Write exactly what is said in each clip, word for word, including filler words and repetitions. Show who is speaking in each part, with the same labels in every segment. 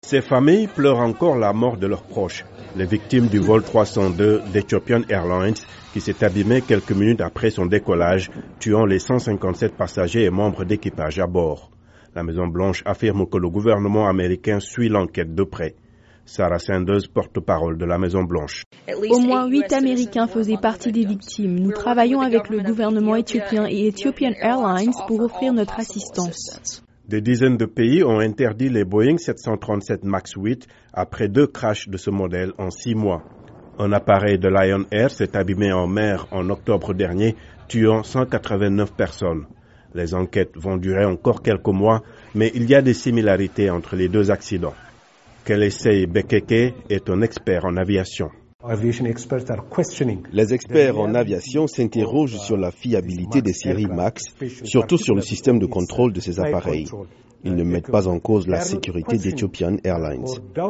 Speaker 1: Ces familles pleurent encore la mort de leurs proches, les victimes du vol trois cent deux d'Ethiopian Airlines qui s'est abîmé quelques minutes après son décollage, tuant les cent cinquante-sept passagers et membres d'équipage à bord. La Maison-Blanche affirme que le gouvernement américain suit l'enquête de près. Sarah Sanders, porte-parole de la Maison-Blanche.
Speaker 2: Au moins huit Américains faisaient partie des victimes. Nous travaillons avec le gouvernement éthiopien et Ethiopian Airlines pour offrir notre assistance.
Speaker 1: Des dizaines de pays ont interdit les Boeing sept cent trente-sept max huit après deux crashs de ce modèle en six mois. Un appareil de Lion Air s'est abîmé en mer en octobre dernier, tuant cent quatre-vingt-neuf personnes. Les enquêtes vont durer encore quelques mois, mais il y a des similarités entre les deux accidents. Kelesei Bekeke est un expert en aviation.
Speaker 3: Les experts en aviation s'interrogent sur la fiabilité des séries MAX, surtout sur le système de contrôle de ces appareils. Ils ne mettent pas en cause la sécurité d'Ethiopian Airlines.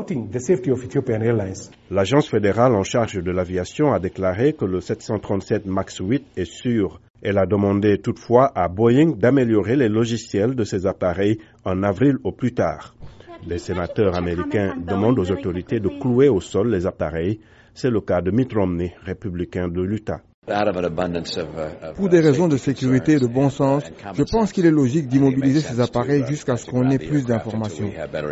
Speaker 1: L'agence fédérale en charge de l'aviation a déclaré que le sept cent trente-sept max huit est sûr. Elle a demandé toutefois à Boeing d'améliorer les logiciels de ces appareils en avril au plus tard. Les sénateurs américains demandent aux autorités de clouer au sol les appareils. C'est le cas de Mitt Romney, républicain de l'Utah.
Speaker 4: Pour des raisons de sécurité et de bon sens, je pense qu'il est logique d'immobiliser ces appareils jusqu'à ce qu'on ait plus d'informations.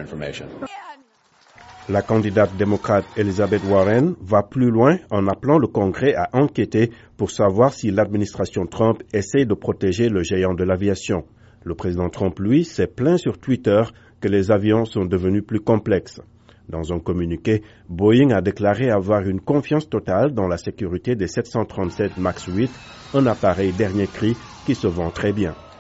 Speaker 1: La candidate démocrate Elizabeth Warren va plus loin en appelant le Congrès à enquêter pour savoir si l'administration Trump essaie de protéger le géant de l'aviation. Le président Trump, lui, s'est plaint sur Twitter que les avions sont devenus plus complexes. Dans un communiqué, Boeing a déclaré avoir une confiance totale dans la sécurité des sept cent trente-sept max huit, un appareil dernier cri qui se vend très bien.